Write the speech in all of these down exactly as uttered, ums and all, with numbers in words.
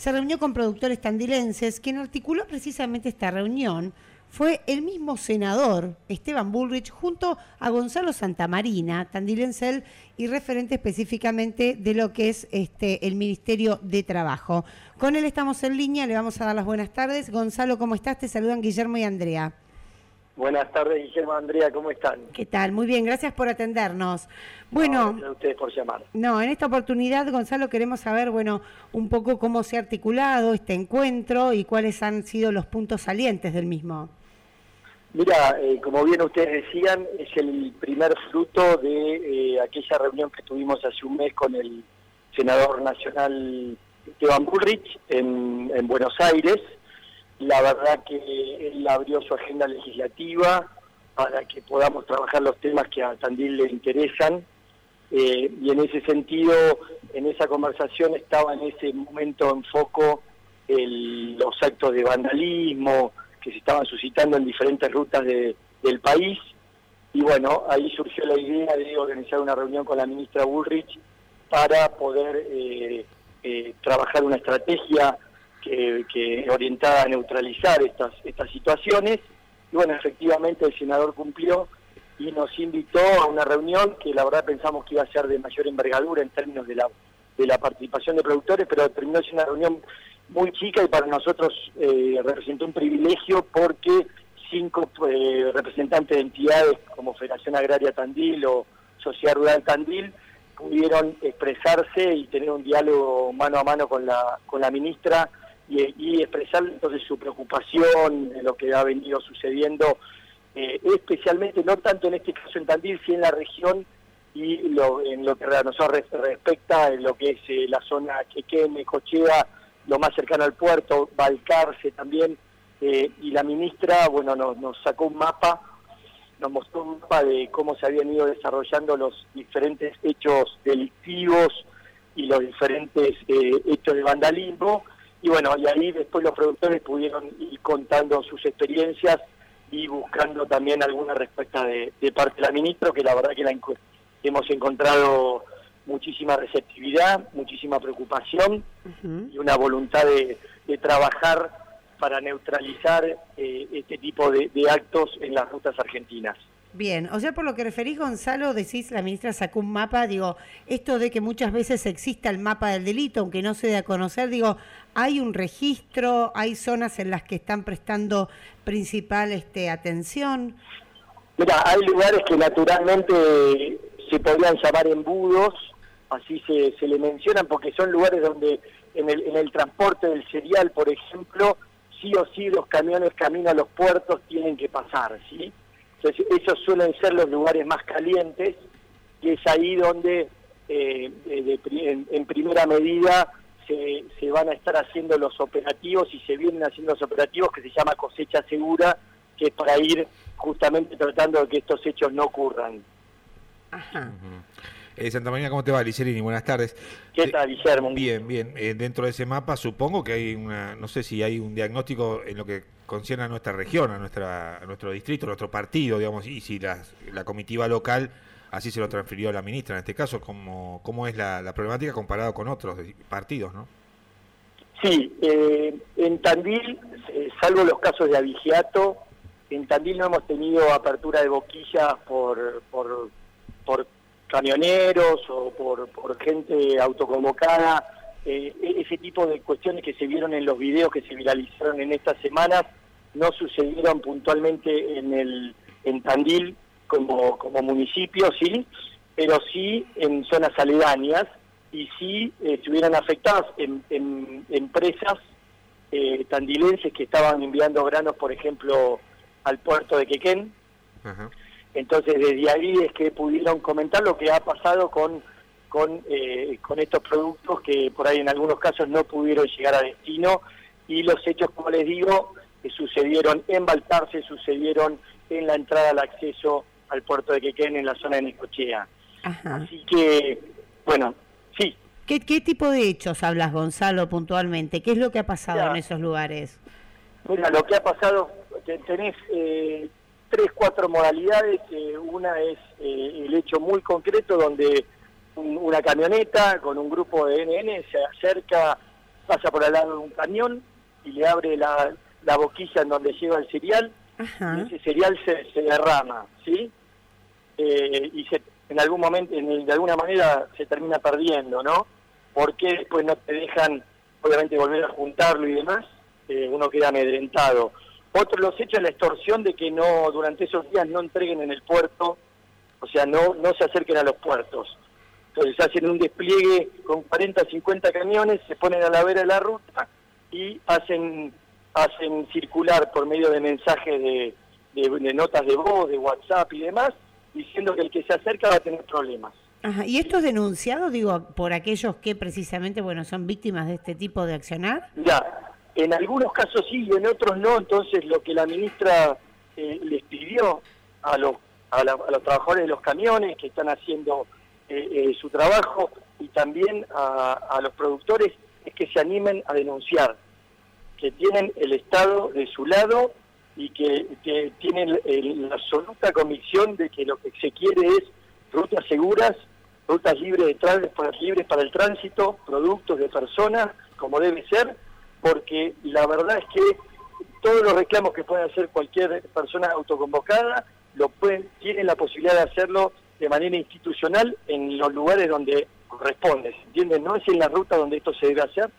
se reunió con productores tandilenses. Quien articuló precisamente esta reunión fue el mismo senador Esteban Bullrich junto a Gonzalo Santamarina, tandilense él, y referente específicamente de lo que es este el Ministerio de Trabajo. Con él estamos en línea, le vamos a dar las buenas tardes. Gonzalo, ¿cómo estás? Te saludan Guillermo y Andrea. Buenas tardes, Guillermo, Andrea, ¿cómo están? ¿Qué tal? Muy bien, gracias por atendernos. Bueno, no, gracias a ustedes por llamar. No, en esta oportunidad, Gonzalo, queremos saber, bueno, un poco cómo se ha articulado este encuentro y cuáles han sido los puntos salientes del mismo. Mira, eh, como bien ustedes decían, es el primer fruto de eh, aquella reunión que tuvimos hace un mes con el senador nacional Esteban Bullrich en, en Buenos Aires. La verdad que él abrió su agenda legislativa para que podamos trabajar los temas que a Tandil le interesan, eh, y en ese sentido, en esa conversación estaba en ese momento en foco el, los actos de vandalismo que se estaban suscitando en diferentes rutas de, del país, y bueno, ahí surgió la idea de organizar una reunión con la ministra Bullrich para poder eh, eh, trabajar una estrategia Que, que orientada a neutralizar estas estas situaciones. Y bueno, efectivamente el senador cumplió y nos invitó a una reunión que la verdad pensamos que iba a ser de mayor envergadura en términos de la de la participación de productores, pero terminó siendo una reunión muy chica y para nosotros eh, representó un privilegio porque cinco eh, representantes de entidades como Federación Agraria Tandil o Sociedad Rural Tandil pudieron expresarse y tener un diálogo mano a mano con la con la ministra y, y expresar entonces su preocupación de lo que ha venido sucediendo, eh, especialmente no tanto en este caso en Tandil, sino en la región y lo, en lo que a nosotros respecta en lo que es eh, la zona Quequén, Necochea, lo más cercano al puerto, Balcarce también, eh, y la ministra, bueno, nos, nos sacó un mapa, nos mostró un mapa de cómo se habían ido desarrollando los diferentes hechos delictivos y los diferentes eh, hechos de vandalismo, y bueno, y ahí después los productores pudieron ir contando sus experiencias y buscando también alguna respuesta de, de parte de la ministra, que la verdad que la hemos encontrado muchísima receptividad, muchísima preocupación uh-huh. y una voluntad de, de trabajar para neutralizar eh, este tipo de, de actos en las rutas argentinas. Bien, o sea, por lo que referís, Gonzalo, decís, la ministra sacó un mapa, digo, esto de que muchas veces exista el mapa del delito, aunque no se dé a conocer, digo, ¿hay un registro, hay zonas en las que están prestando principal este, atención? Mira, hay lugares que naturalmente se podrían llamar embudos, así se, se le mencionan, porque son lugares donde en el, en el transporte del cereal, por ejemplo, sí o sí los camiones camino a los puertos tienen que pasar, ¿sí? Entonces esos suelen ser los lugares más calientes, y es ahí donde eh, de, de, en, en primera medida se, se van a estar haciendo los operativos, y se vienen haciendo los operativos que se llama cosecha segura, que es para ir justamente tratando de que estos hechos no ocurran. Ajá. Uh-huh. Eh, Santamarina, ¿cómo te va, Licerini? Buenas tardes. ¿Qué tal, Guillermo? Bien, bien. Eh, dentro de ese mapa supongo que hay una, no sé si hay un diagnóstico en lo que concierne a nuestra región, a nuestra a nuestro distrito, a nuestro partido, digamos, y si la, la comitiva local así se lo transfirió a la ministra en este caso, ¿cómo, cómo es la, la problemática comparado con otros partidos, no? Sí, eh, en Tandil, eh, salvo los casos de abigeato, en Tandil no hemos tenido apertura de boquillas por por por camioneros o por, por gente autoconvocada, eh, ese tipo de cuestiones que se vieron en los videos que se viralizaron en estas semanas no sucedieron puntualmente en el en Tandil como, como municipio, sí, pero sí en zonas aledañas, y sí eh, estuvieran afectadas en, en empresas eh, tandilenses que estaban enviando granos, por ejemplo, al puerto de Quequén. Uh-huh. Entonces desde ahí es que pudieron comentar lo que ha pasado con con eh, con estos productos que por ahí en algunos casos no pudieron llegar a destino, y los hechos, como les digo, que sucedieron en Balcarce, sucedieron en la entrada al acceso al puerto de Quequén en la zona de Necochea. Ajá. Así que, bueno, sí. ¿Qué, ¿Qué tipo de hechos hablas, Gonzalo, puntualmente? ¿Qué es lo que ha pasado Mira, en esos lugares? Mira, lo que ha pasado, tenés eh, tres, cuatro modalidades. Eh, una es eh, el hecho muy concreto donde un, una camioneta con un grupo de N N se acerca pasa por al lado de un camión y le abre la, la boquilla en donde lleva el cereal, Ajá. y ese cereal se, se derrama, ¿sí? Eh, y se, en algún momento, en, de alguna manera, se termina perdiendo, ¿no? Porque después no te dejan, obviamente, volver a juntarlo y demás, eh, uno queda amedrentado. Otro de los hechos es la extorsión de que no durante esos días no entreguen en el puerto, o sea, no, no se acerquen a los puertos. Entonces hacen un despliegue con cuarenta, cincuenta camiones, se ponen a la vera de la ruta y hacen hacen circular por medio de mensajes de, de, de notas de voz, de WhatsApp y demás, diciendo que el que se acerca va a tener problemas. Ajá. ¿Y esto es denunciado, digo, por aquellos que precisamente, bueno, son víctimas de este tipo de accionar? Ya, en algunos casos sí y en otros no, entonces lo que la ministra eh, les pidió a los, a, la, a los trabajadores de los camiones que están haciendo eh, eh, su trabajo y también a, a los productores es que se animen a denunciar, que tienen el Estado de su lado y que, que tienen el, la absoluta convicción de que lo que se quiere es rutas seguras, rutas libres de tránsito, libres para el tránsito, productos de personas, como debe ser, porque la verdad es que todos los reclamos que puede hacer cualquier persona autoconvocada lo pueden, tienen la posibilidad de hacerlo de manera institucional en los lugares donde corresponde, ¿se entiende? No es en la ruta donde esto se debe hacer.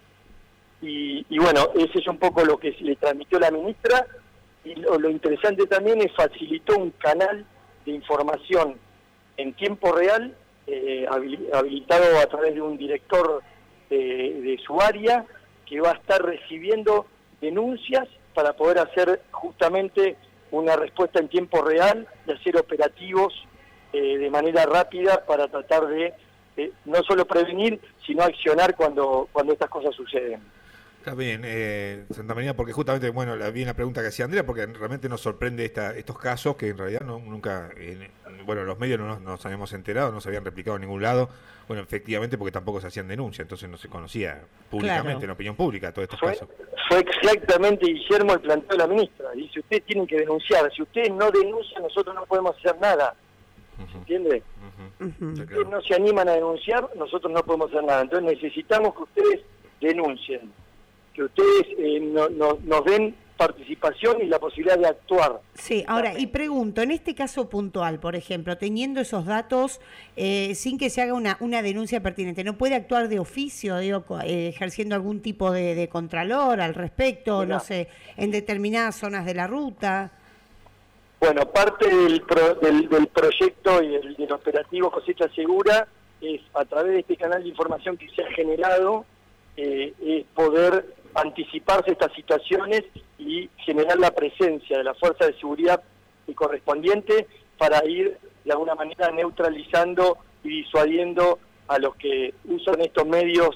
Y, y bueno, ese es un poco lo que le transmitió la ministra, y lo, lo interesante también es facilitó un canal de información en tiempo real, eh, habilitado a través de un director de, de su área, que va a estar recibiendo denuncias para poder hacer justamente una respuesta en tiempo real y hacer operativos eh, de manera rápida para tratar de eh, no solo prevenir, sino accionar cuando, cuando estas cosas suceden. Está bien, eh, Santa María, porque justamente, bueno, la, vi en la pregunta que hacía Andrea, porque realmente nos sorprende esta, estos casos que en realidad no, nunca, eh, bueno, los medios no nos, nos habíamos enterado, no se habían replicado en ningún lado, bueno, efectivamente porque tampoco se hacían denuncias, entonces no se conocía públicamente, claro, en opinión pública, todos estos fue, casos. Fue exactamente, Guillermo, el planteo de la ministra, dice, ustedes tienen que denunciar, si ustedes no denuncian, nosotros no podemos hacer nada, uh-huh. ¿Entiende? Uh-huh. Uh-huh. Si ustedes no se animan a denunciar, nosotros no podemos hacer nada, entonces necesitamos que ustedes denuncien, que ustedes eh, no, no, nos den participación y la posibilidad de actuar. Sí, ahora, y pregunto, en este caso puntual, por ejemplo, teniendo esos datos, eh, sin que se haga una, una denuncia pertinente, ¿no puede actuar de oficio, digo, eh, ejerciendo algún tipo de, de contralor al respecto, Mira, no sé, en determinadas zonas de la ruta? Bueno, parte del, pro, del, del proyecto y del, del operativo Cosecha Segura es, a través de este canal de información que se ha generado, eh, es poder anticiparse estas situaciones y generar la presencia de la fuerza de seguridad correspondiente para ir de alguna manera neutralizando y disuadiendo a los que usan estos medios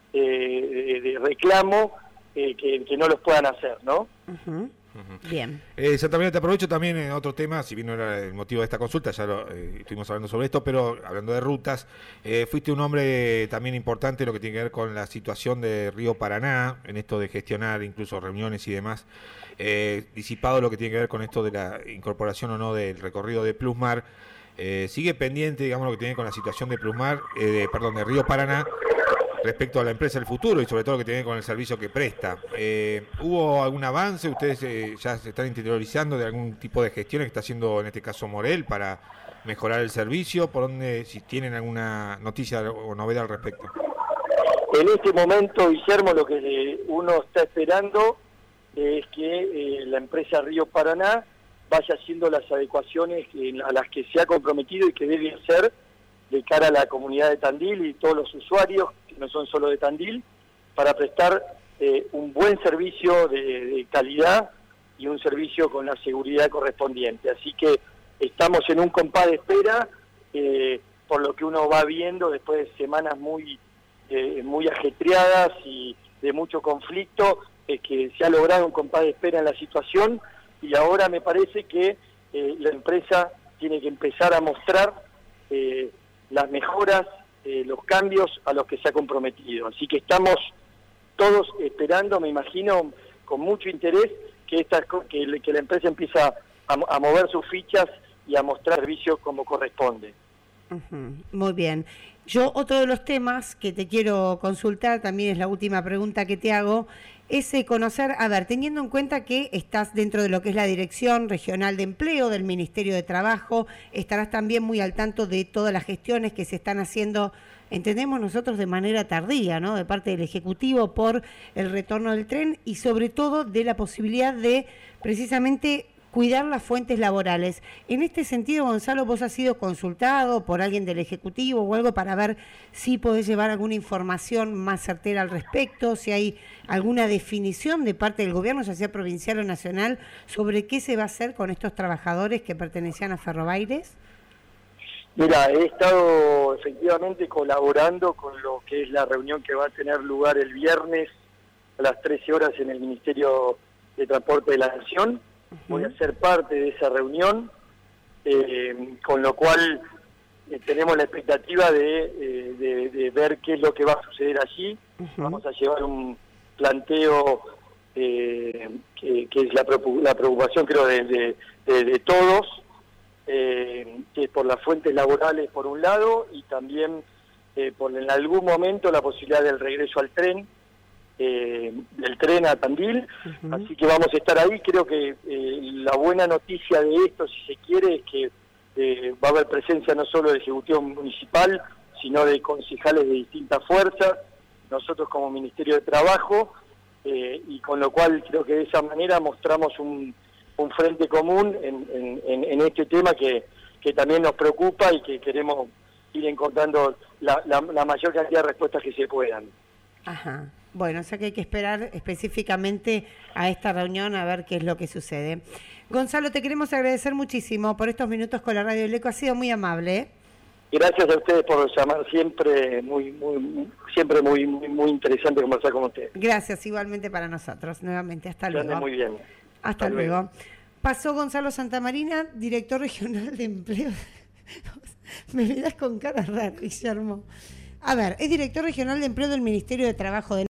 eh, de, de reclamo eh, que, que no los puedan hacer, ¿no? Uh-huh. Uh-huh. Bien. Eh, Santa María, te aprovecho también en otro tema, si bien no era el motivo de esta consulta, ya lo, eh, estuvimos hablando sobre esto, pero hablando de rutas, eh, fuiste un hombre también importante en lo que tiene que ver con la situación de Río Paraná, en esto de gestionar incluso reuniones y demás, eh, disipado lo que tiene que ver con esto de la incorporación o no del recorrido de Plusmar, eh, sigue pendiente, digamos, lo que tiene con la situación de Plusmar, eh, de, perdón, de Río Paraná, respecto a la empresa del futuro y sobre todo lo que tiene con el servicio que presta. Eh, ¿Hubo algún avance? ¿Ustedes eh, ya se están interiorizando de algún tipo de gestiones que está haciendo en este caso Morel para mejorar el servicio? ¿Por dónde, si tienen alguna noticia o novedad al respecto? En este momento, Guillermo, lo que uno está esperando es que eh, la empresa Río Paraná vaya haciendo las adecuaciones a las que se ha comprometido y que debe hacer de cara a la comunidad de Tandil y todos los usuarios, que no son solo de Tandil, para prestar eh, un buen servicio de, de calidad y un servicio con la seguridad correspondiente. Así que estamos en un compás de espera, eh, por lo que uno va viendo después de semanas muy, eh, muy ajetreadas y de mucho conflicto, es que se ha logrado un compás de espera en la situación y ahora me parece que eh, la empresa tiene que empezar a mostrar eh, las mejoras, eh, los cambios a los que se ha comprometido. Así que estamos todos esperando, me imagino, con mucho interés que, esta, que, que la empresa empiece a, a mover sus fichas y a mostrar servicios como corresponde. Uh-huh. Muy bien. Yo, otro de los temas que te quiero consultar, también es la última pregunta que te hago, es eh, conocer, a ver, teniendo en cuenta que estás dentro de lo que es la Dirección Regional de Empleo del Ministerio de Trabajo, estarás también muy al tanto de todas las gestiones que se están haciendo, entendemos nosotros, de manera tardía, ¿no?, de parte del Ejecutivo por el retorno del tren y sobre todo de la posibilidad de precisamente cuidar las fuentes laborales. En este sentido, Gonzalo, ¿vos has sido consultado por alguien del Ejecutivo o algo para ver si podés llevar alguna información más certera al respecto, si hay alguna definición de parte del gobierno, ya sea provincial o nacional, sobre qué se va a hacer con estos trabajadores que pertenecían a Ferrobaires? Mira, he estado efectivamente colaborando con lo que es la reunión que va a tener lugar el viernes a las trece horas en el Ministerio de Transporte de la Nación. Voy a ser parte de esa reunión, eh, con lo cual eh, tenemos la expectativa de, eh, de, de ver qué es lo que va a suceder allí. Uh-huh. Vamos a llevar un planteo eh, que, que es la, la preocupación, creo, de, de, de, de todos, eh, que es por las fuentes laborales por un lado y también eh, por en algún momento la posibilidad del regreso al tren. Eh, del tren a Tandil, uh-huh. Así que vamos a estar ahí. Creo que eh, la buena noticia de esto, si se quiere, es que eh, va a haber presencia no solo del Ejecutivo Municipal, sino de concejales de distintas fuerzas, nosotros como Ministerio de Trabajo, eh, y con lo cual creo que de esa manera mostramos un, un frente común en, en, en este tema que, que también nos preocupa y que queremos ir encontrando la, la, la mayor cantidad de respuestas que se puedan. Ajá. Bueno, o sea que hay que esperar específicamente a esta reunión a ver qué es lo que sucede. Gonzalo, te queremos agradecer muchísimo por estos minutos con la Radio del Eco, ha sido muy amable, ¿eh? Gracias a ustedes por llamar, siempre muy muy siempre muy muy, muy interesante conversar con ustedes. Gracias, igualmente para nosotros, nuevamente, hasta luego. Que ande muy bien. Hasta, hasta luego. luego. Pasó Gonzalo Santamarina, director regional de empleo. Me mirás con cara rara, Guillermo. A ver, es director regional de empleo del Ministerio de Trabajo de